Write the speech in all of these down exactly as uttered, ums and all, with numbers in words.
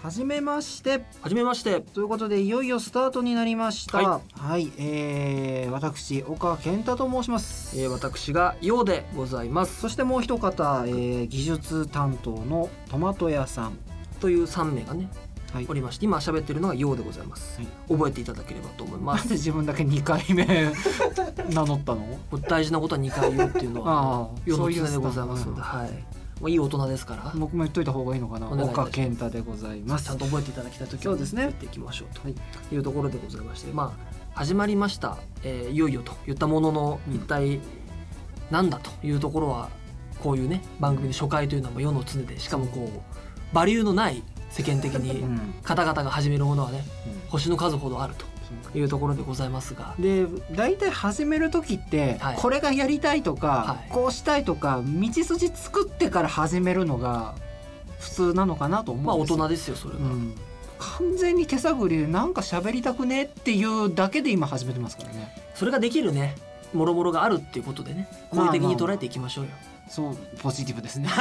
はじめましてはじめましてということでいよいよスタートになりました。 ははい、えー、私岡健太と申します。 えー、私がようでございます。 そしてもう一方、えー、技術担当のトマト屋さんというさんめいがね、 はい、 おりまして、今喋ってるのがようでございます、はい、覚えていただければと思いまなんす。 で自分だけにかいめ名乗ったの？ 大事なことはにかい言うっていうのはあ世の常でございますので、はい、もういい大人ですから。 僕も言っといた方がいいのかな。岡健太でございます。 ちゃんと覚えていただきたいときはそうですね、 言っていきましょうというところでございまして、まあ始まりました、えー、いよいよと言ったものの、一体なんだというところは、こういうね番組の初回というのはもう世の常で、しかもこうバリューのない世間的に方々が始めるものはね、うん、星の数ほどあるというところでございますが、 で大体始める時って、はい、これがやりたいとか、はい、こうしたいとか道筋作ってから始めるのが普通なのかなと思うんですよ。 まあ大人ですよそれは、うん、 完全に手探りでなんか喋りたくねっていうだけで今始めてますからね。 それができるねもろもろがあるっていうことでね、好意的に捉えていきましょうよ。まあまあ、そうポジティブですね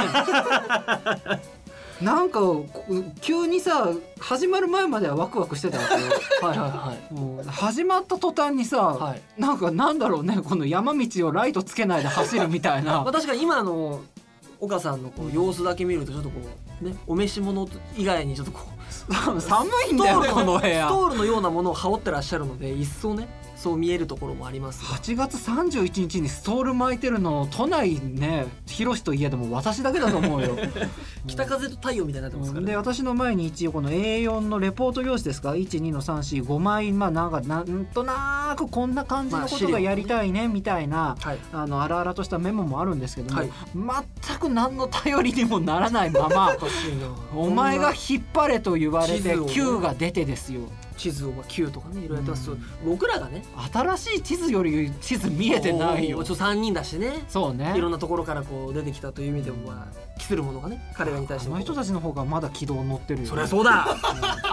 なんか急にさ始まる前まではワクワクしてたわけよはいはいはい、 もう始まった途端にさ、はい、なんかなんだろうね、この山道をライトつけないで走るみたいなまあ確かに今の岡さんのこう様子だけ見るとちょっとこうね、お召し物以外にちょっとこう寒いんだよこの部屋。 ストールのようなものを羽織ってらっしゃるので、一層ねそう見えるところもあります。 はちがつさんじゅういちにちにストール巻いてるの都内ね、広しといえども私だけだと思うよ北風と太陽みたいになってますから、ね、 で私の前に一応この エーよん のレポート用紙ですか、いちにのさんしごまい、まあなんかなんとなくこんな感じのことがやりたいねみたいな、はい、あの荒々としたメモもあるんですけども、はい、全く何の頼りにもならないままお前が引っ張れと言われて キュー が出てですよ。 地図を キュー とかねいろいろやってます、うん、僕らがね新しい地図より地図見えてないよ。 ちょさんにんだしね、 そうね、 いろんなところからこう出てきたという意味でも、まあ期するものがね彼らに対しても、 あの人たちの方がまだ軌道乗ってるよ、ね、 そりゃそうだ、うん、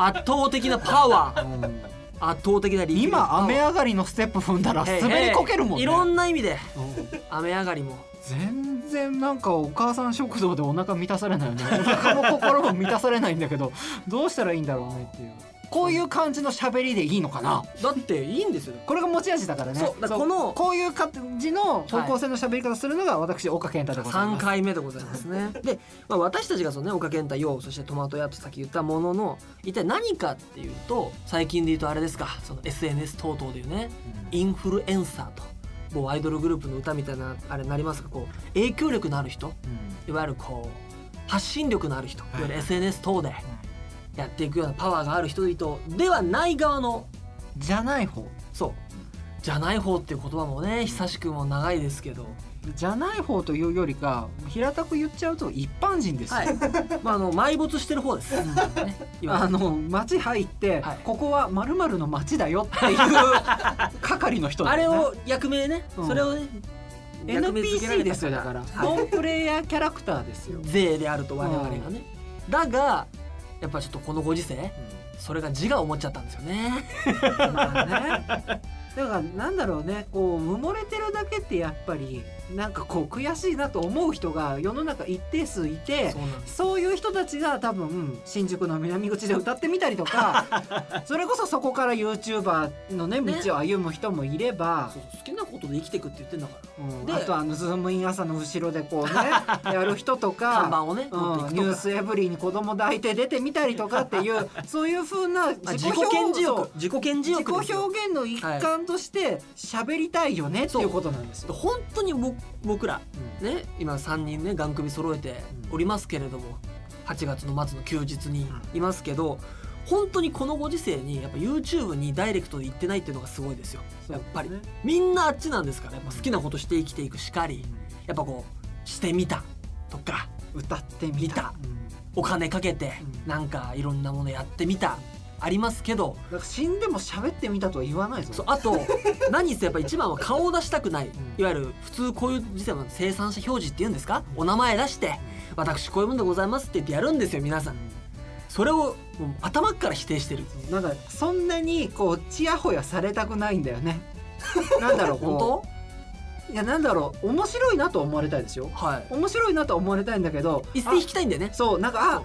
圧倒的なパワー、うん、圧倒的な力。 今雨上がりのステップ踏んだら滑りこけるもんね。 いろんな意味で、うん、雨上がりも全然なんかお母さん食堂でお腹満たされないよねお腹も心も満たされないんだけどどうしたらいいんだろうねっていう。こういう感じの喋りでいいのかな。 だっていいんですよ、 これが持ち味だからね。 そうだからこのこういう感じの方向性の喋り方するのが私岡健太でございます。 さんかいめでございますねで、まあ、私たちがそのね岡健太よう、そしてトマト屋とさっき言ったものの一体何かっていうと、最近で言うとあれですか、その エスエヌエス 等々でいうね、うん、インフルエンサーともうアイドルグループの歌みたいなあれになりますが、こう影響力のある人、うん、いわゆるこう発信力のある人、いわゆる エスエヌエス 等で、うんやっていくようなパワーがある人々ではない側の、 じゃない方、 そうじゃない方っていう言葉もね久しくも長いですけど、 じゃない方というよりか平たく言っちゃうと一般人ですよ、はいまあ、あの埋没してる方です、うんね、 あの街入って、はい、ここは〇〇の街だよっていう係の人だよね。 あれを役名ね、うん、それをねエヌピーシー ですよ。だからノンプレイヤーキャラクターですよ税であると我々がね、うん、だがやっぱちょっとこのご時世、うん、それが自我を持っちゃったんですよね。 まあねだからなんだろうね、こう埋もれてるだけってやっぱりなんかこう悔しいなと思う人が世の中一定数いて、 そう、そういう人たちが多分新宿の南口で歌ってみたりとかそれこそそこから YouTuber のね道を歩む人もいれば、 ね、そう好きなことで生きていくって言ってんだから、 うん、であとあのズームイン朝の後ろでこうねやる人とか看板をね、 うん、ニュースエブリーに子供抱いて出てみたりとかっていうそういう風な自己顕示欲自己顕示欲自己表現の一環として喋りたいよねっていうことなんですよ。 本当に僕僕ら、うん、ね今さんにんねガン首揃えておりますけれども、はちがつの末の休日にいますけど、うん、本当にこのご時世にやっぱ YouTube にダイレクトで行ってないっていうのがすごいですよ。やっぱり、ね、みんなあっちなんですから、やっぱ好きなことして生きていくしかり、うん、やっぱこうしてみたとか歌ってみた、 うん、お金かけてなんかいろんなものやってみたありますけど、 だから死んでも喋ってみたとは言わないぞ。 そうあと何せやっぱ一番は顔を出したくない、うん、いわゆる普通こういう時代は生産者表示っていうんですか、うん、お名前出して、うん、私こういうもんでございますって言ってやるんですよ皆さん、うん、それをもう頭から否定してる。 なんかそんなにこうチヤホヤされたくないんだよねなんだろう本当いやなんだろう面白いなと思われたいですよ、はい、面白いなと思われたいんだけど一線引きたいんだよね。 そうなんかあ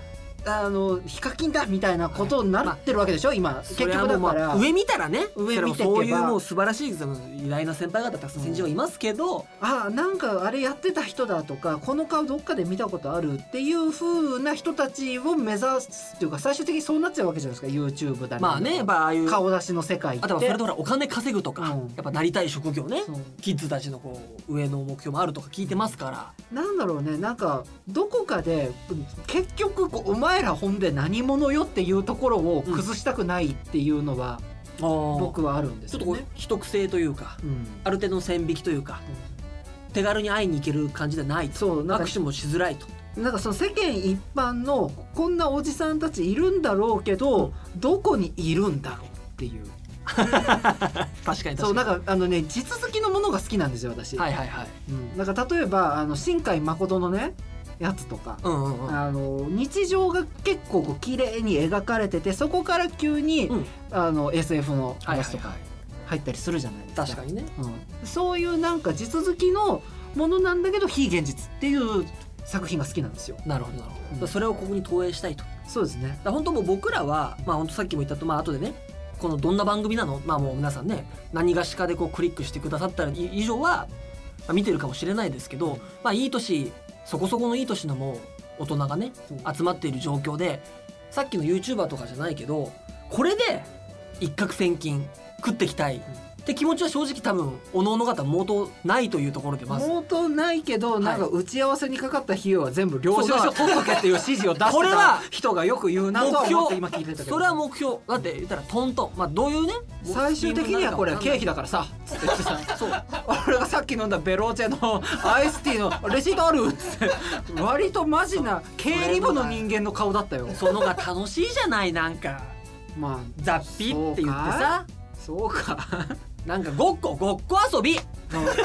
あのヒカキンだみたいなことになってるわけでしょ、はい、今結局だから、 上見たらね、 上見てけばそういうもう素晴らしいその偉大な先輩方たくさん先人はいますけど、うん、 あなんかあれやってた人だとかこの顔どっかで見たことあるっていう風な人たちを目指すっていうか最終的にそうなっちゃうわけじゃないですか YouTube だね。 まあね、まあああいう顔出しの世界って、 あとはそれとほらお金稼ぐとか、 うん、 やっぱなりたい職業ね、キッズたちのこう上の目標もあるとか聞いてますから、 なんだろうね、なんかどこかで結局こうお前らほんで何者よっていうところを崩したくないっていうのは、うん、僕はあるんですよね。 ちょっとこう秘匿性というか、うん、ある程度の線引きというか、うん、手軽に会いに行ける感じでないと、そう握手もしづらいと。 なんかその世間一般のこんなおじさんたちいるんだろうけど、うん、どこにいるんだろうっていう確かにそうなんかあのね地続きのものが好きなんですよ私。 はいはいはい、 うん、なんか例えばあの新海誠のねやつとか、うんうんうん、あの日常が結構こう綺麗に描かれててそこから急に、うん、あの エスエフ の話とか入ったりするじゃないですか。 確かにね、 うん、そういうなんか地続きのものなんだけど非現実っていう作品が好きなんですよ。 なるほどなるほど、うん、それをここに投影したいと。 そうですね。 だ本当もう僕らはまあ本当さっきも言ったとまあ後でねこのどんな番組なのまあもう皆さんね何がしかでこうクリックしてくださった以上は、まあ、見てるかもしれないですけど、まあいい年そこそこのいい年のもう大人がね集まっている状況でさっきの YouTuber とかじゃないけどこれで一攫千金食っていきたいって気持ちは正直多分おのおの方毛頭ないというところでまず毛頭ないけど、はい、なんか打ち合わせにかかった費用は全部領収書取っとけっていう指示を出してた人がよく言うなとは思って今聞いてたけど、 それは目標だって言ったらトントンまあどういうね最終的にはこれ経費だからさつって言ってさそう俺がさっき飲んだベローチェのアイスティーのレシートあるって割とマジな経理部の人間の顔だったよ。 そのが楽しいじゃないなんかまあ雑費って言ってさそうかなんかごっこごっこ遊び、うん、でも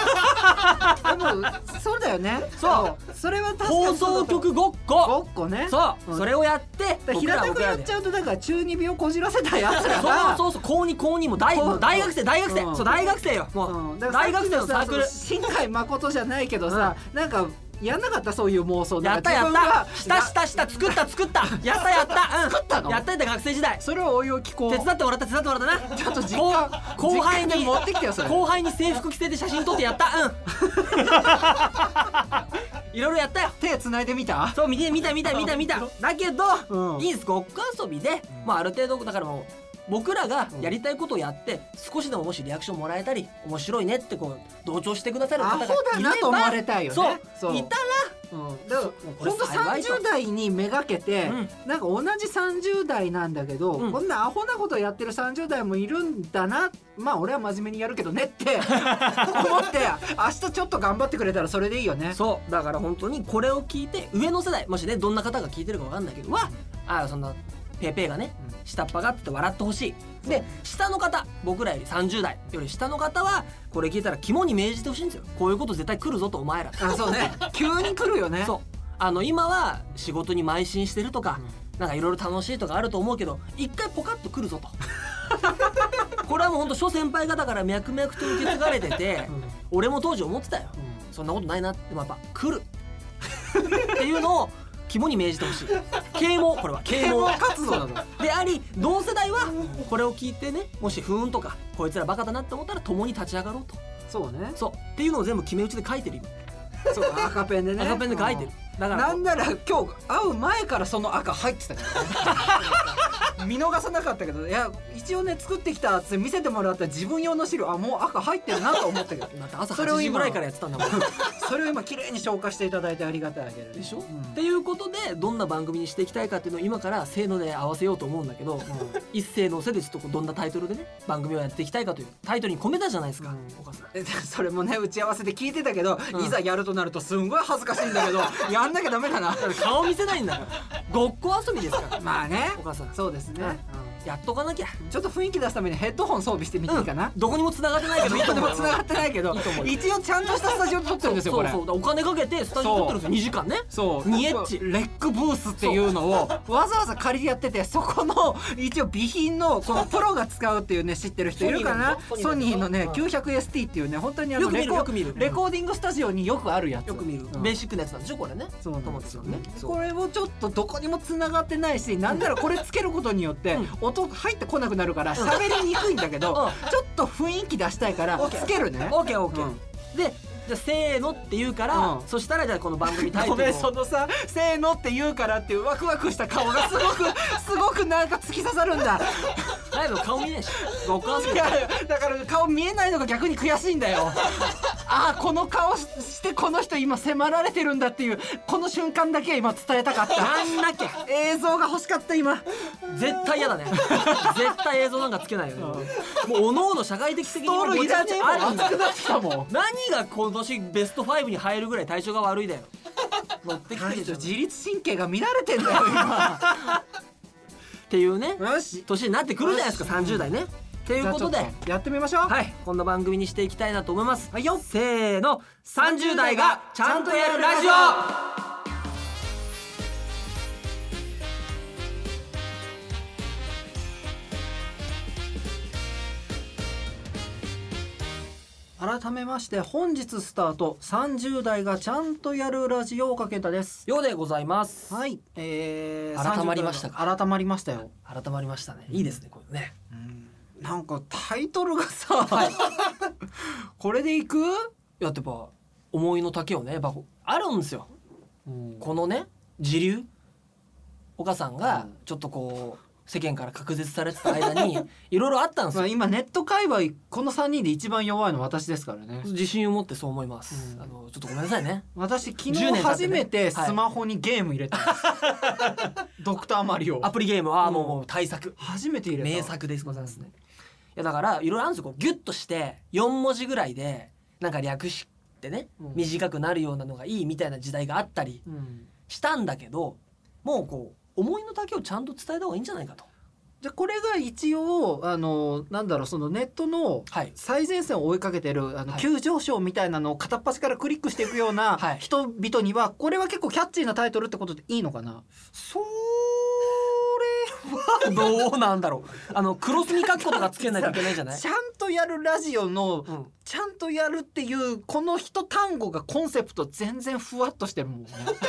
そうだよね。 そうそれは確かに放送局ごっこごっこね。 そう、うん、それをやって平たくやっちゃうとだから中二病こじらせたやつらがそうそうそう高に高にも大もう大学生大学生、うん、そう大学生よもう、うん、大学生のサークル新海誠じゃないけどさ、うん、なんかやんなかったそういう妄想。 やったやったしたしたした作った作ったやったやったうん作ったのやったやった学生時代それをおいおい聞こう。 手伝ってもらった手伝ってもらったなちょっと実家後輩に持ってきてよそれ。 後輩に制服着せて写真撮ってやったうんいろいろやったよ。 手繋いでみたそう見て見た見た見た見ただけど、うん、いいですごっこ遊びで、まあ、ある程度だからもう僕らがやりたいことをやって少しでももしリアクションもらえたり面白いねってこう同調してくださる方がいればアホだなと思われたいよね。 そうそういたらうん、だからほんとさんじゅう代にめがけて、うん、なんか同じさんじゅう代なんだけど、うん、こんなアホなことやってるさんじゅう代もいるんだなまあ俺は真面目にやるけどねって思って明日ちょっと頑張ってくれたらそれでいいよね。 そうだから本当にこれを聞いて上の世代もしねどんな方が聞いてるか分かんないけどわあそんなペーペーがね、うん、下っ端がって笑ってほしい。で下の方僕らよりさんじゅう代より下の方はこれ聞いたら肝に銘じてほしいんですよ。こういうこと絶対来るぞとお前ら。 あそうね急に来るよね。 そうあの今は仕事に邁進してるとか、うん、なんかいろいろ楽しいとかあると思うけど一回ポカッと来るぞとこれはもうほんと諸先輩方から脈々と受け継がれてて、うん、俺も当時思ってたよ、うん、そんなことないなってやっぱ来るっていうのを肝に銘じてほしい。啓蒙これは啓蒙活動なのであり同世代はこれを聞いてねもし不運とかこいつらバカだなって思ったら共に立ち上がろうと。 そうねそうっていうのを全部決め打ちで書いてる今。 そう赤ペンでね赤ペンで書いてる。だからなんなら今日会う前からその赤入ってたからね見逃さなかったけどいや一応ね作ってきたって見せてもらった自分用の資料あもう赤入ってるなと思ったけどだって朝はちじぐらいからやってたんだもんそれを今綺麗に消化していただいてありがたいあげるでしょ、うん、っていうことでどんな番組にしていきたいかっていうのを今からせーので合わせようと思うんだけど、うん、一斉のせでちょっとどんなタイトルでね番組をやっていきたいかというタイトルに込めたじゃないですか、うん、お母さんそれもね打ち合わせで聞いてたけど、うん、いざやるとなるとすんごい恥ずかしいんだけどやんなきゃダメだな顔見せないんだからごっこ遊びですからまあねお母さんそうですね、 うんやっとかなきゃ。 ちょっと雰囲気出すためにヘッドホン装備してみていいかな、 うん、どこにも繋がってないけどいいと思う。 どこにも繋がってないけど一応ちゃんとしたスタジオで撮ってるんですよこれ。 そうそう、お金かけてスタジオ撮ってるんですよ、にじかんね。 そうにエッチレックブースっていうのをわざわざ借りてやってて、そこの一応備品のこのプロが使うっていうね、知ってる人いるかな。ソニーのね きゅうひゃくエスティー っていうね、本当にあのレコレコーディングスタジオによくあるやつ、 よく見る、ベーシックなやつなんでしょこれね。 そうなんですよね。 そうこれをちょっとどこにも繋がってないし、なんならこれつけることによって音入ってこなくなるから喋りにくいんだけど、ちょっと雰囲気出したいからつけるね。 オッケーオッケー。でじゃあせーのって言うから、 うん、 そしたらじゃあこの番組タイトルをごめん、そのさせーのって言うからっていうワクワクした顔がすごくすごくなんか突き刺さるんだ。 だいぶ顔見ないし、お母さんいやだから顔見えないのが逆に悔しいんだよ。ああこの顔してこの人今迫られてるんだっていうこの瞬間だけは今伝えたかった。 なんなきゃ映像が欲しかった今。 絶対嫌だね。絶対映像なんかつけないよね。もうおのおの社会的責任もいらねえもん、熱くなってきたもん。 何が今年ベストファイブに入るぐらい体調が悪いだよ。乗ってきてるじゃん。 自律神経が乱れてんだよ今。 っていうねよし年になってくるじゃないですか、さんじゅう代ね。ということでやってみましょう。 はい、こんな番組にしていきたいなと思います。 はいよ。 せーの、さんじゅう代がちゃんとやるラジオ。 改めまして本日スタート、さんじゅう代がちゃんとやるラジオ、岡健太です。 ようでございます。 はい、えー、 改まりましたか。 改まりましたよ。 改まりましたね。いいですねこれね。 うん、なんかタイトルがさ、 はい、 これでいく？ いややっぱ思いの丈をね、やっぱあるんですよ、うん、このね時流、岡さんがちょっとこう世間から隔絶されてた間にいろいろあったんですよ。 まあ今ネット界隈このさんにんで一番弱いの私ですからね。 自信を持ってそう思います、うん、あのちょっとごめんなさいね。 私昨日初めてスマホにゲーム入れたんです、はい、ドクターマリオアプリゲームは、うん、もう大作、 初めて入れた名作ですございますね。いやだからいろいろあるんですよ。こうギュッとしてよん文字ぐらいでなんか略してね、うん、短くなるようなのがいいみたいな時代があったりしたんだけど、もうこう思いの丈をちゃんと伝えた方がいいんじゃないかと。 じゃあこれが一応あのなんだろう、そのネットの最前線を追いかけてるあの急上昇みたいなのを片っ端からクリックしていくような人々にはこれは結構キャッチーなタイトルってことでいいのかな。 それはどうなんだろう。あのクロスにカッコとかつけないといけないじゃない。 ちゃんとやるラジオの、うん、ちゃんとやるっていうこの一単語がコンセプト全然ふわっとしてるもんね。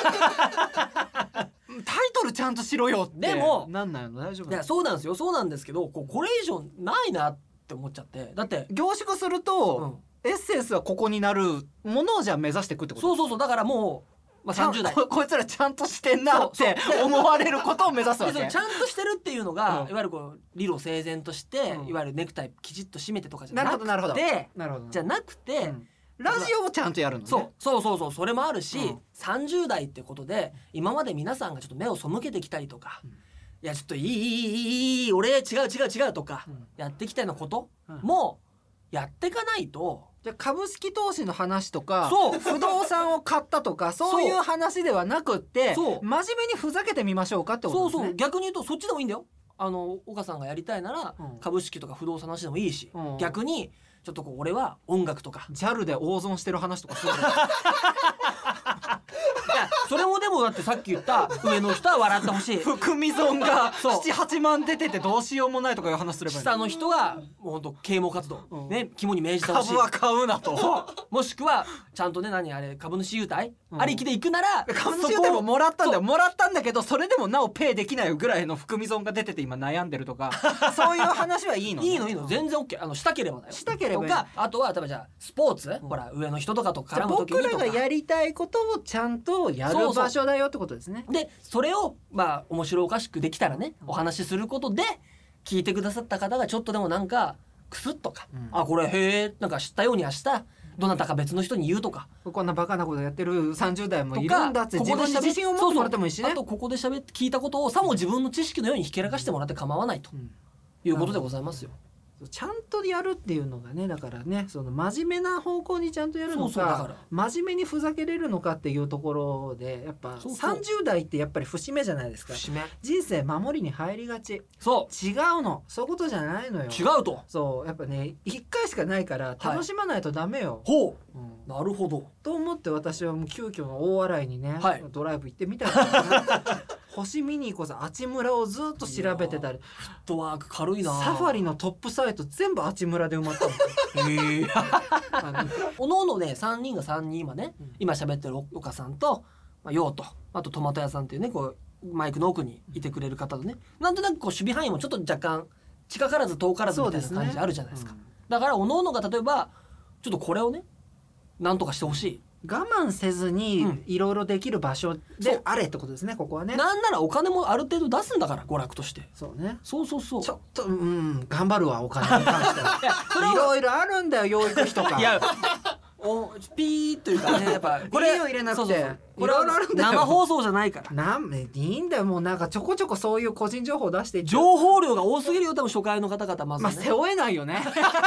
タイトルちゃんとしろよって。 でもなんなんの大丈夫。 いやそうなんですよ、そうなんですけど、こうこれ以上ないなって思っちゃって。だって凝縮すると、うん、エッセンスはここになるものをじゃあ目指していくってこと。 そうそうそう。だからもう、まあ、さんじゅう代こ, こいつらちゃんとしてんなって思われることを目指すわけ。 ちゃんとしてるっていうのが、うん、いわゆるこう理路整然として、うん、いわゆるネクタイきちっと締めてとかじゃなくて、なるほどなるほどじゃなくて、うん、 ラジオをちゃんとやるのね。 そうそうそうそう、それもあるし、うん、さんじゅう代ってことで今まで皆さんがちょっと目を背けてきたりとか、うん、いやちょっといいいいいいいい俺違う違う違うとか、うん、やってきたようなこともやっていかないと。 じゃあ株式投資の話とか不動産を買ったとかそういう話ではなくって真面目にふざけてみましょうかってことですね。 そうそう、逆に言うとそっちでもいいんだよ。あの岡さんがやりたいなら、うん、株式とか不動産の話でもいいし、うん、逆にちょっとこう俺は音楽とかジャル で大損してる話とかする。 いやそれもでもだってさっき言った上の人は笑ってほしい。 含み損がななはちまん出ててどうしようもないとかいう話すればいい。 下の人がもうほんと啓蒙活動、うん、ね、肝に銘じてほしい。 株は買うなと。 もしくはちゃんとね、何あれ株主優待、うん、ありきで行くなら株主優待ももらったんだよ。もらったんだけどそれでもなおペイできないぐらいの含み損が出てて今悩んでるとかそういう話はいいの、ね、 いいのいいの全然 OK。 あのしたければだよ。 したければとか、あとは例えばじゃあスポーツ、うん、ほら上の人とかと絡む時にとか、 僕らがやりたいことをちゃんとやる場所だよってことですね。 でそれをまあ面白おかしくできたらね、お話しすることで聞いてくださった方がちょっとでもなんかクスッとか、うん、あこれへえなんか知ったように明日どなたか別の人に言うとか、 こんなバカなことやってるさんじゅう代もいるんだって自分に自信を持ってもらってもいいしね。 あとここで喋って聞いたことをさも自分の知識のようにひけらかしてもらって構わないということでございますよ。 ちゃんとやるっていうのがね、だからね、その真面目な方向にちゃんとやるのか、 そうそうだから真面目にふざけれるのかっていうところで、やっぱそうそうさんじゅう代ってやっぱり節目じゃないですか。 節目。 人生守りに入りがち。 そ違うの、そういうことじゃないのよ。 う違うと。 そうやっぱねいっかいしかないから楽しまないとダメよ、 ほう、 うんなるほど。 と思って私はもう急遽の大洗にね、 はいドライブ行ってみたいな星見に行こうさ、あちむらをずっと調べてたり、 フットワーク軽いな。 サファリのトップサイト全部あちむらで埋まったのへえ。 あのおのおのねさんにんがさんにん今ね、 うん今喋ってる岡さんと、まあ、陽とあとトマト屋さんっていうねこうマイクの奥にいてくれる方とね、なんとなくこう守備範囲もちょっと若干近からず遠からずみたいな感じあるじゃないですか。 うんだからおのおのが例えばちょっとこれをねなんとかしてほしい、 我慢せずにうんいろいろできる場所そうであれってことですね、ここはね。 なんならお金もある程度出すんだから娯楽として。 そうね、 そうそうそう。 ちょっとうん頑張るわ、お金に関してはいろいろあるんだよ、養育費とか。 いやおピーというかねやっぱこれいいよ入れなくてそうそうそうこれいろいろあるんだよは生放送じゃないからなんいいんだよ、もうなんかちょこちょこそういう個人情報出していって、 情報量が多すぎるよ多分初回の方々まずね、 まあ背負えないよね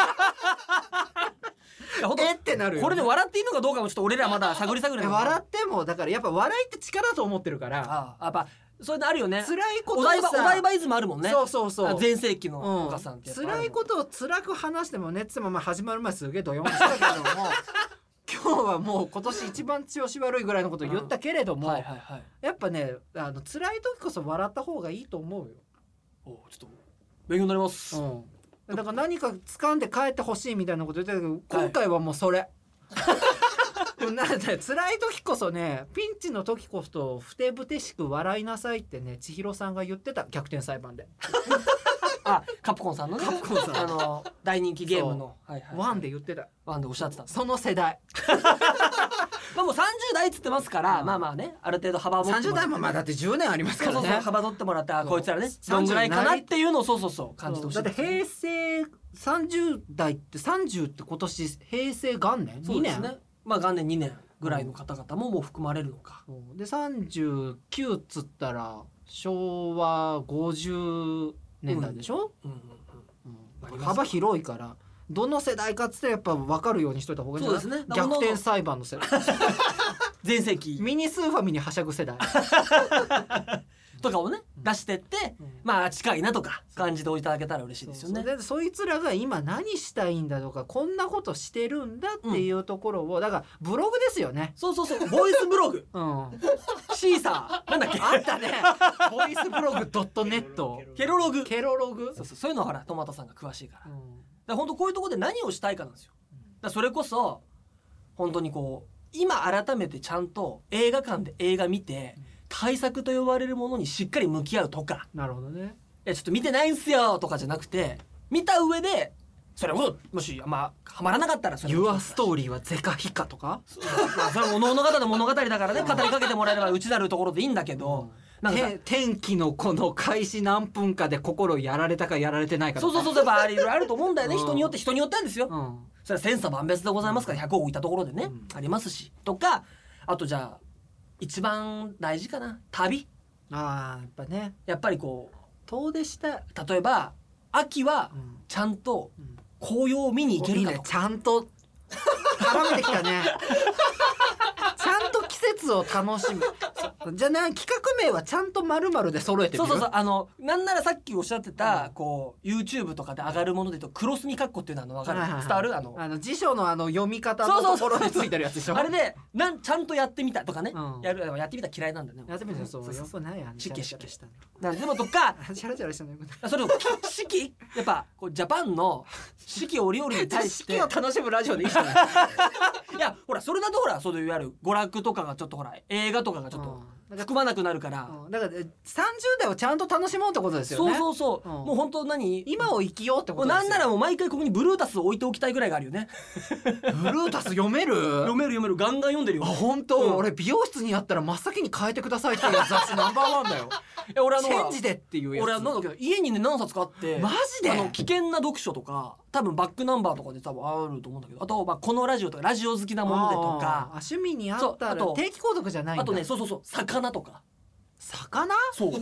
いやほんとえってなるよ、 これで笑っていいのかどうかもちょっと俺らまだ探り探りえなんだ笑ってもだからやっぱ笑いって力だと思ってるから、 ああやっぱそういうのあるよね。 辛いことをお台場おさ台場イズムあるもんね。 そうそうそうあ全盛期のうん岡さんってやっぱあるもん辛いことを辛く話してもね、つもまあ始まる前すげえドヨンとしたけども今日はもう今年一番調子悪いぐらいのことを言ったけれども、 はいはいはい。 やっぱねあの辛い時こそ笑った方がいいと思うよ、 おちょっと勉強になります。 うん、だから何か掴んで帰ってほしいみたいなこと言ってたけど、今回はもうそれ、でもなんだよ、辛い時こそね、ピンチの時こそふてぶてしく笑いなさいってね、千尋さんが言ってた、逆転裁判であカプコンさんのね。 カプコンさんあの大人気ゲームのはいはいワンで言ってた、 ワンでおっしゃってた。 その世代まあもうさんじゅう代っつってますから、 うんまあまあねある程度幅を持ってさんじゅうもらって代もまあだってじゅうねんありますからね。 そうそうそう幅取ってもらってあそうこいつらねさんじゅうどんぐらいかなっていうのをそうそうそう感じてほしいだって平成さんじゅう代ってさんじゅうって今年平成元年にねんそうですね。まあ元年にねんぐらいの方々ももう含まれるのか。 そうでさんじゅうきゅうっつったら昭和ごじゅうねんだいでしょ、 うんうんうんうん幅広いからどの世代かっつってやっぱ分かるようにしといた方がいいんじゃない？ そうですね逆転裁判の世代全盛期ミニスーファミにはしゃぐ世代とかをね出してってうんまあ近いなとか感じておいていただけたら嬉しいですよね。 そうそうでそいつらが今何したいんだとかこんなことしてるんだっていうところを、だからブログですよね。 そうそうそうボイスブログうん、あシーサーなんだっけったねボイスブログドットネットケロログケロログそうそうそういうのほらトマトさんが詳しいから。だかうんら本当こういうところで何をしたいかなんですよ。だからそれこそ本当にこう今改めてちゃんと映画館で映画見て対策と呼ばれるものにしっかり向き合うとか、 なるほどね。 いやちょっと見てないんすよとかじゃなくて見た上でそれももしまあハマらなかったらそれユアストーリーはゼカヒカとか、 まあそれも物語の物語だからね語りかけてもらえればうちなるところでいいんだけど、なんかさて天気のこの開始何分かで心やられたかやられてないかそうそうそうやっぱあれいろいろあると思うんだよね、 うん人によって人によってなんですよ、 うんそれは千差万別でございますからひゃくを置いたところでね、 うんありますしとかあとじゃあ一番大事かな旅あーやっぱねやっぱりこ遠出したい、 う例えば秋はうんちゃんとうん紅葉を見に行けいいねるかとちゃんと絡めてきたねちゃんと季節を楽しむじゃあな企画名はちゃんと丸々で揃えてみる。 そうそうそうあのなんならさっきおっしゃってた、こう YouTube とかで上がるもので言うとクロスミカッコっていうのはあの分かる、 はいはいはい伝わるあのあの辞書のあの読み方のところについてるやつでしょ。 あれでなんちゃんとやってみたとかね、 うんやるやってみた嫌いなんだよねやってみてそうそうそうよくないやん。 湿気チャラチャラしたのなんでもとかチャラチャラしたのよくない。 それを四季やっぱこうジャパンの四季折々に対して四季を楽しむラジオでいいじゃない。 いやほらそれだとほらそういういわゆる娯楽とかがちょっとほら映画とかがちょっと含まなくなるから、 うんだからさんじゅう代をちゃんと楽しもうってことですよね。 そうそうそう、 うんもう本当何今を生きようってもことですよ。 うなんならもう毎回ここにブルータスを置いておきたいぐらいがあるよねブルータス読める？ 読める読めるガンガン読んでるよあ本当、 うん俺美容室にあったら真っ先に変えてくださいっていう雑誌ナンバーワンだよ。 いや俺あのチェンジでっていうやつ。 俺はなんだけど家にね何冊かあってマジであの危険な読書とか多分バックナンバーとかで多分あると思うんだけどあと、まあ、このラジオとかラジオ好きなものでとあーか趣味にあったらそうあと定期購読じゃないんだ。 あとねそうそうそう魚とか魚？ そう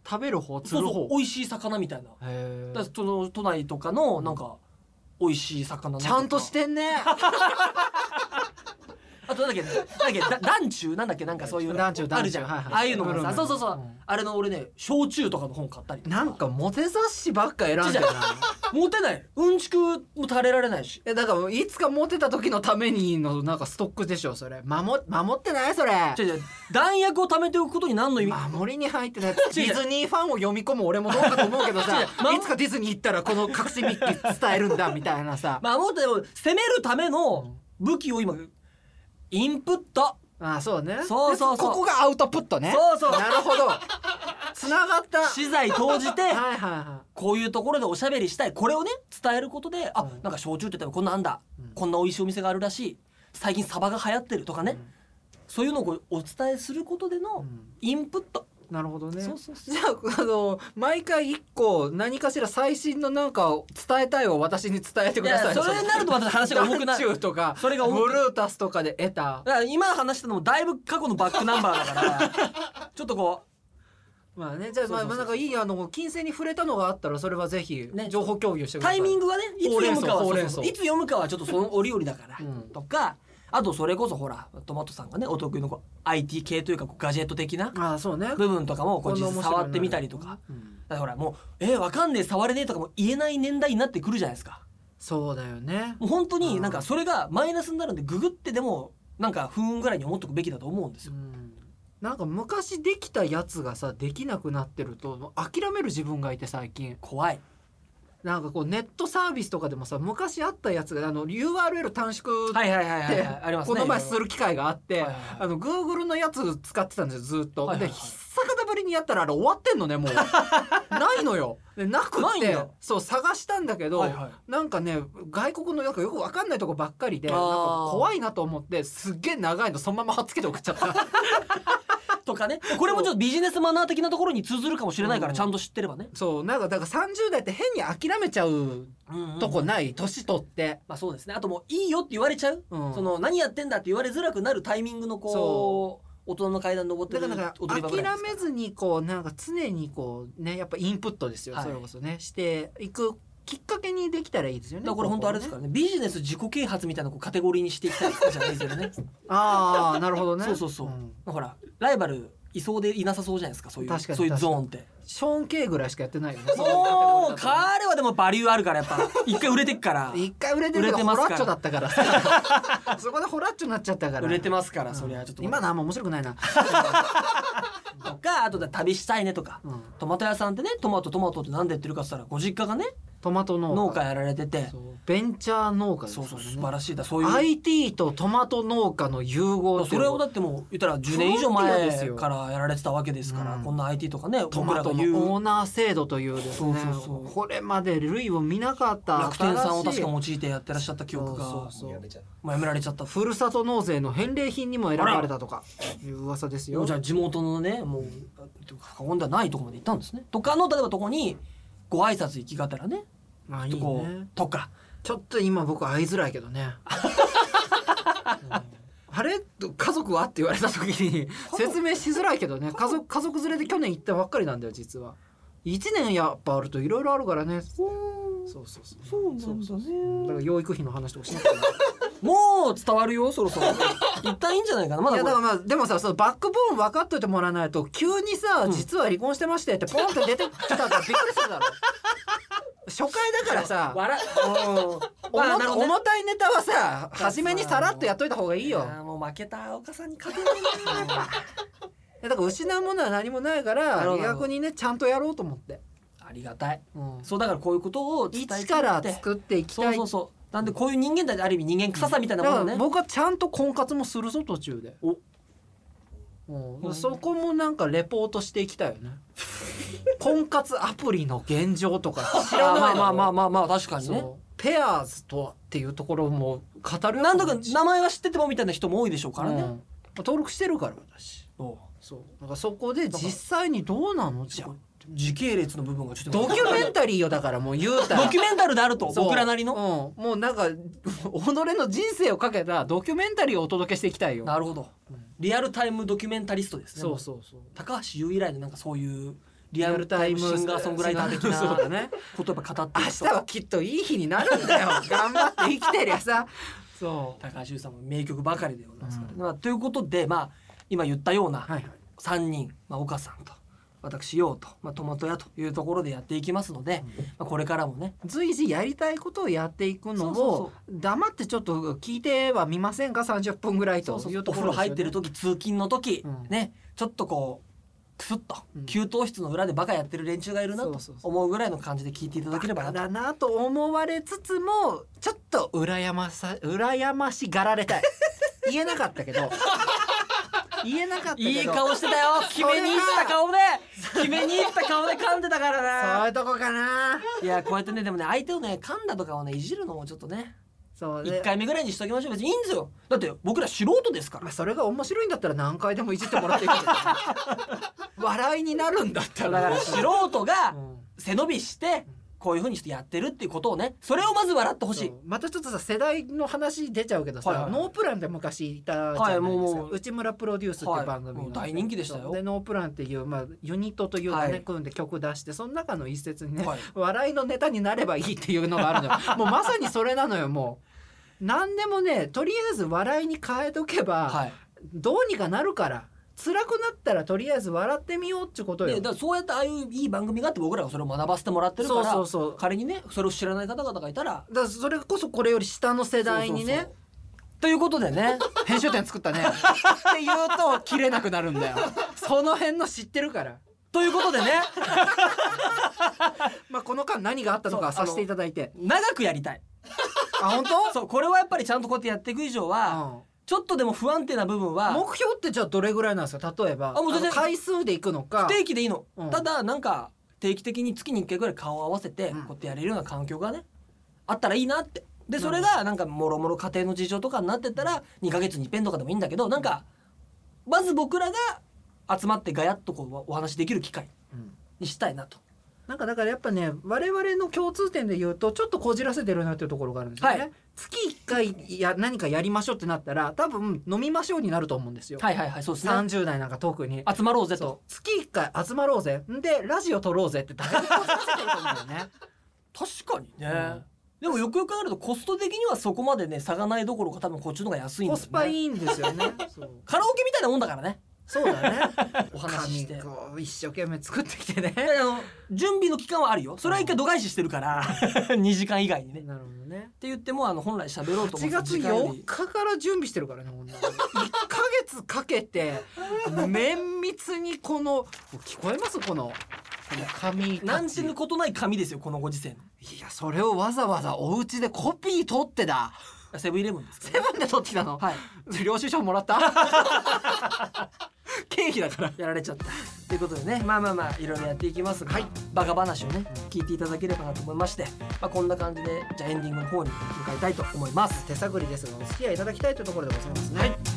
食べる方釣そうる方。 そう美味しい魚みたいな。 へだからその都内とかのなんか美味しい魚ちゃんとしてんね。 あとなんだっけなんだっけだ団中なんだっけなんかそういう団中あるじゃん、 団中はいはいああいうのもさグルメそうそうそう、 うんあれの俺ね焼酎とかの本買ったりとかなんかモテ雑誌ばっか選んでるな。 モテない、うんちくも垂れられないし。 えだからいつかモテた時のためにのなんかストックでしょそれ。守守ってないそれ。 違う違う弾薬を貯めておくことに何の意味。 守りに入ってない。 違うディズニーファンを読み込む俺もどうかと思うけどさ、 違うまいつかディズニー行ったらこの隠し日記伝えるんだみたいなさ。 守っても攻めるための武器を今インプット。 ああそうね。 そうそうそうここがアウトプットね。 そうそうなるほど。つながった。 資材投じてはいはいはこういうところでおしゃべりしたい、これをね伝えることで、あうんなんか焼酎って言ったらこんなんあんだ、 うんこんな美味しいお店があるらしい、最近サバが流行ってるとかね、 うんそういうのをこうお伝えすることでい。 のうんインプット、 なるほどね。 そうそうそうじゃあ、あの毎回一個何かしら最新のなんかを伝えたいを私に伝えてください。 いやそれになるとまた話が重くなる団中とかそれが重くブルータスとかで得た。 だから今話したのもだいぶ過去のバックナンバーだからちょっとこまあね、じゃあそうそうそうまあまあなんかいいあの金星に触れたのがあったらそれはぜひね情報共有してうください。 タイミングがねいつ読むかはほうれん草そうそうそういつ読むかはちょっとその折々だから、 うんとかあとそれこそほらトマトさんがねお得意のこう アイティー 系というかこうガジェット的なああそうね。 部分とかもこう実際こんな面白いの触ってみたりとか。 うんだからほらもうえー、わかんねえ触れねえとかも言えない年代になってくるじゃないですか。 そうだよね。 もう本当になんかそれがマイナスになるんでググってでもなんか不運ぐらいに思っとくべきだと思うんですよ。 うんなんか昔できたやつがさできなくなってると諦める自分がいて最近。 怖い。 なんかこうネットサービスとかでもさ昔あったやつがあの ユーアールエル 短縮はいはいはいはい、 ではい、ありますね。 この前する機会があって、 はいはいはいあの Google のやつ使ってたんですよずっと、 はいはいはいで久方ぶりにやったらあれ終わってんのねもうないのよでなくってないんだそう探したんだけど、 はいはいなんかね外国のなんかよく分かんないとこばっかりであーなんか怖いなと思ってすっげえ長いのそのまま貼っつけて送っちゃったとかね。これもちょっとビジネスマナー的なところに通ずるかもしれないからちゃんと知ってればね。 そうなんかだからさんじゅう代って変に諦めちゃううんうんとこない年取って、 まあそうですね。あともういいよって言われちゃう。 うんその何やってんだって言われづらくなるタイミングのこそう大人の階段登ってるだから踊り場ぐらいです諦めずにこうなんか常にこうねやっぱインプットですよ、 はいそれこそねしていくきっかけにできたらいいですよね。 だからこれ本当あれですからね、ビジネス自己啓発みたいなこうカテゴリーにしていきたいじゃないですよね。 ああなるほどね。 そうそうそう、 んほらライバルいそうでいなさそうじゃないですか、そういう確かにそういうゾーンって。 ショーン・ケイぐらいしかやってないよね。 もう彼はでもバリューあるからやっぱ一回売れてっから一回売れてる売れてホますからラッチョだったからさそこでホラッチョになっちゃったから売れてますから、 うんそりゃちょっと今のあんま面白くないな、 とかあとで旅したいねとか、 うんトマト屋さんってねトマトトマトってなんで言ってるかっつったらご実家がねトマト農家農家やられてて、 そうベンチャー農家ですそうからね。 そう素晴らしいだそういう、 アイティー とトマト農家の融合ってそれをだってもう言ったらじゅうねん以上フロンティアですよ前からやられてたわけですから、 うんこんな アイティー とかねトマトの僕らが言うオーナー制度というですねそうそうそうこれまで類を見なかった楽天さんを確新しいか用いてやってらっしゃった記憶がそうそうそうやめちゃうもうやめられちゃった。 ふるさと納税の返礼品にも選ばれたとかいう噂ですよ。 もうじゃあ地元のねもう過言ではないところまで行ったんですね。とかの例えばとこにご挨拶行きがてらねまあいいこうね。 とかちょっと今僕会いづらいけどね。うんあれ家族はって言われた時に説明しづらいけどね。家族家族連れで去年行ったばっかりなんだよ実は。いちねんやっぱあるといろいろあるからね。そうそうそう。 そうなんだね。 だから養育費の話とかしなくても。 もう伝わるよそろそろ一旦いいんじゃないかな。まだこれいやだからまあでもさそのバックボーン分かっといてもらわないと急にさ、 うん実は離婚してましてってポンって出てきたからびっくりするだろ初回だからさ笑重まあなるほどね重たいネタはさ初めにさらっとやっといた方がいいよ。 あーもう負けた岡さんに勝てないなだから失うものは何もないかなるらほど逆にねちゃんとやろうと思って、 ありがたい。 うんそうだからこういうことを伝えていって一から作っていきたい。 そうそうそうなんでこういう人間だってある意味人間臭さみたいなだかものね、 ら僕はちゃんと婚活もするぞ途中で。 おうんそこもなんかレポートしていきたいよね婚活アプリの現状とか知らないのまあまあまあまあまあ確かにね。 そうペアーズとはっていうところも語るよなんとか名前は知っててもみたいな人も多いでしょうからね。 うん登録してるから私。 おうそうだからそこで実際にどうなのじゃあ時系列の部分がちょっとドキュメンタリーよだからもう言うたらドキュメンタルであるとそう僕らなりの、 うん、もうなんか己の人生をかけたドキュメンタリーをお届けしていきたいよ。 なるほど、リアルタイムドキュメンタリストですね。 そうそうそう。 高橋優以来のなんかそういうリアルタイムシンガーソングライター的なそうだねことをやっぱ語ってい明くと日はきっといい日になるんだよ頑張って生きてりゃさそう高橋優さんも名曲ばかりでございますから、うんまあ、ということで、まあ、今言ったようなさんにん、はいはいまあ、岡さんと私ようと、まあ、トマト屋というところでやっていきますので、うんまあ、これからもね随時やりたいことをやっていくのをそうそうそう黙ってちょっと聞いてはみませんかさんじゅっぷんぐらいというところですよね。お風呂入ってる時通勤の時、うん、ねちょっとこうクスッと、うん、給湯室の裏でバカやってる連中がいるなと思うぐらいの感じで聞いていただければなと。 バカだなと思われつつもちょっと羨まさ羨ましがられたい言えなかったけど言えなかったけどいい顔してたよ決めにいった顔で決めにいった顔で噛んでたからなそういうとこかな。 いやこうやってねでもね相手をね噛んだとかをねいじるのもちょっとねそうね、 いっかいめぐらいにしときましょう。別にいいんですよ。だって僕ら素人ですから、 まあ、それが面白いんだったら何回でもいじってもらっていいけど笑いになるんだったらだから素人が背伸びしてこういう風にしてやってるっていうことをねそれをまず笑ってほしい。 またちょっとさ世代の話出ちゃうけどさ、はいはいはい、ノープランって昔いたじゃないですか、はい、もうもう内村プロデュースっていう番組、 はい、大人気でしたよ。 でノープランっていう、まあ、ユニットというかね、はい、組んで曲出してその中の一節にね、はい、笑いのネタになればいいっていうのがあるのよもうまさにそれなのよ。もう何でもねとりあえず笑いに変えとけば、はい、どうにかなるから辛くなったらとりあえず笑ってみようってことよ。 だからそうやってああいういい番組があって僕らがそれを学ばせてもらってるから、そうそうそう仮にねそれを知らない方々がいたらだからそれこそこれより下の世代にねそうそうそうということでね編集点作ったねって言うと切れなくなるんだよその辺の知ってるからということでねまあこの間何があったのかさせていただいて長くやりたいあ本当？ そうこれはやっぱりちゃんとこうやってやっていく以上は、うん、ちょっとでも不安定な部分は目標ってじゃあどれぐらいなんですか。例えばあもう全然回数でいくのか不定期でいいの、うん、ただなんか定期的に月にいっかいぐらい顔を合わせてこうやってやれるような環境がねあったらいいなって。でそれがなんかもろもろ家庭の事情とかになってったらにかげつにいっぺんとかでもいいんだけどなんかまず僕らが集まってガヤッとこうお話できる機会にしたいなと。 なんかだからやっぱね我々の共通点で言うとちょっとこじらせてるなっていうところがあるんですよね、はい、月いっかいや何かやりましょうってなったら多分飲みましょうになると思うんですよ。 はいはいはいそうですね。 さんじゅう代なんか特に集まろうぜと月いっかい集まろうぜでラジオ撮ろうぜってだいぶこじらせてると思うんだよね確かにね、うんでもよくよく考えるとコスト的にはそこまでね差がないどころか多分こっちの方が安いんだよね。 コスパいいんですよねそうカラオケみたいなもんだからね。 そうだねお話しして一生懸命作ってきてねあの準備の期間はあるよ。それは一回度外視してるからにじかん以外にね。 なるほどねって言ってもあの本来喋ろうと思ってはちがつよっかから準備してるからね。いっかげつかけて綿密にこの聞こえますこの紙なんてぬことない紙ですよこのご時世の。 いやそれをわざわざお家でコピー取ってだ。 セブンイレブンですか、 ね、セブンで取ってきたの。はい領収書もらった経費だからやられちゃったということでねまあまあまあいろいろやっていきますが、はい、バカ話をね聞いていただければなと思いまして、まあ、こんな感じでじゃあエンディングの方に向かいたいと思います。 手探りですがお付き合いいただきたいというところでございますね。はい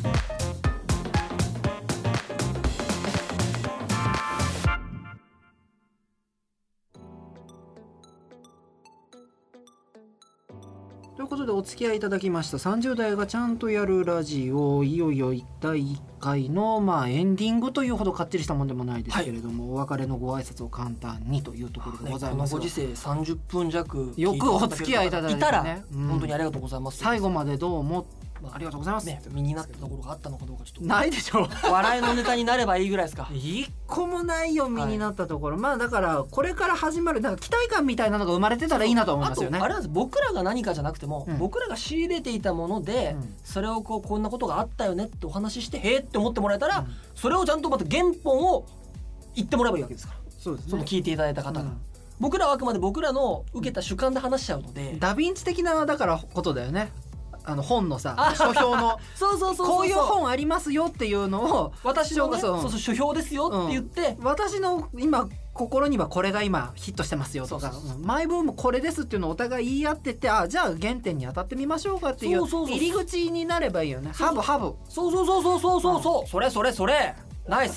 ということでお付き合いいただきましたさんじゅう代がちゃんとやるラジオいよいよだいいっかいのまあエンディングというほどかっちりしたもんでもないですけれども、はい、お別れのご挨拶を簡単にというところでございます、 ね、このご時世さんじゅっぷん弱よくお付き合いいただいて、ね、 いたら、うん、本当にありがとうございます。 最後までどうもありがとうございます、 ね、身になったところがあったのかどうかちょっとないでしょ笑いのネタになればいいぐらいですか一個もないよ身になったところ、はい、まあだからこれから始まるなんか期待感みたいなのが生まれてたらいいなと思いますよね。 あとあれなんです僕らが何かじゃなくても、うん、僕らが仕入れていたもので、うん、それをこうこんなことがあったよねってお話ししてへーって思ってもらえたら、うん、それをちゃんとまた原本を言ってもらえばいいわけですから。 そうですね、 その聞いていただいた方が、うん、僕らはあくまで僕らの受けた主観で話しちゃうのでダヴィンチ的なだからことだよね。あの本のさ書評のそうそうそうそうこういう本ありますよっていうのを私の、ね、そうそう書評ですよって言って、 うん、私の今心にはこれが今ヒットしてますよとかマイブームこれですっていうのをお互い言い合っててあじゃあ原点に当たってみましょうかっていう入り口になればいいよね。ハブハブそうそうそうそうそうそうそう、うん、それそれそれナイス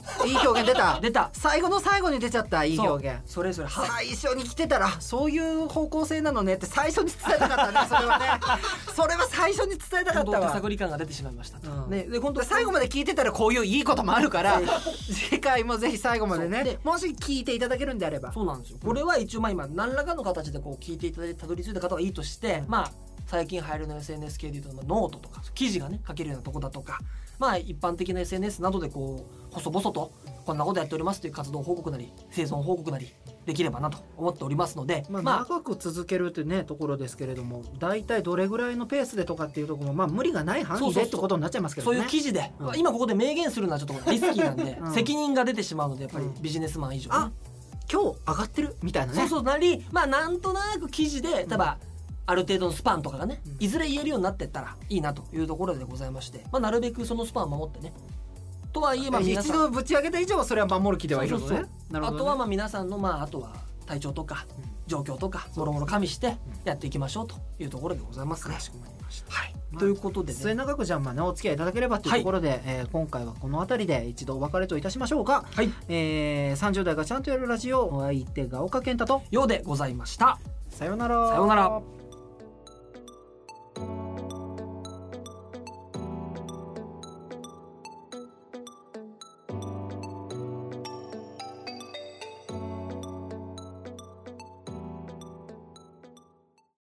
いい表現出た出た最後の最後に出ちゃったいい表現。 それぞれ最初に来てたらそういう方向性なのねって最初に伝えたかったね。それはねそれは最初に伝えたかったわ。 手探り感が出てしまいましたと、 うんね、で今度最後まで聞いてたらこういういいこともあるから次回もぜひ最後までねでもし聞いていただけるんであれば。 そうなんですよ。これは一応まあ今何らかの形でこう聞いていただいてたどり着いた方はいいとして、まあ最近流行りの エスエヌエス 系でいうと、まあ、ノートとか記事がね書けるようなとこだとか、まあ一般的な エスエヌエス などでこう細々とこんなことやっておりますという活動報告なり生存報告なりできればなと思っておりますので、 まあ、 まあ長く続けるってねところですけれども、大体どれぐらいのペースでとかっていうところもまあ無理がない範囲でってことになっちゃいますけどね。 そういう記事で、 うん今ここで明言するのはちょっとリスキーなんで、 うん責任が出てしまうのでやっぱりうんビジネスマン以上ね、 あ今日上がってるみたいなね。 そうそうなり、まあなんとなく記事で例えば、ある程度のスパンとかがね、 うんいずれ言えるようになってったらいいなというところでございまして、まあ、なるべくそのスパンを守ってねとはいえまあ皆一さん度ぶち上げた以上はそれは守る気ではいるのね。 そうそうそうなるほどね。 あとはまあ皆さんのまああとは体調とか状況とかもろもろ加味してやっていきましょうというところでございますね。 かしこまりました。 はい、 まあということでね、 末永くじゃあまあねお付き合いいただければというところで、えー今回はこの辺りで一度お別れといたしましょうか。 はい、 えー、さんじゅう代がちゃんとやるラジオ、お相手が岡健太とようでございました。 さようなら。 さようなら。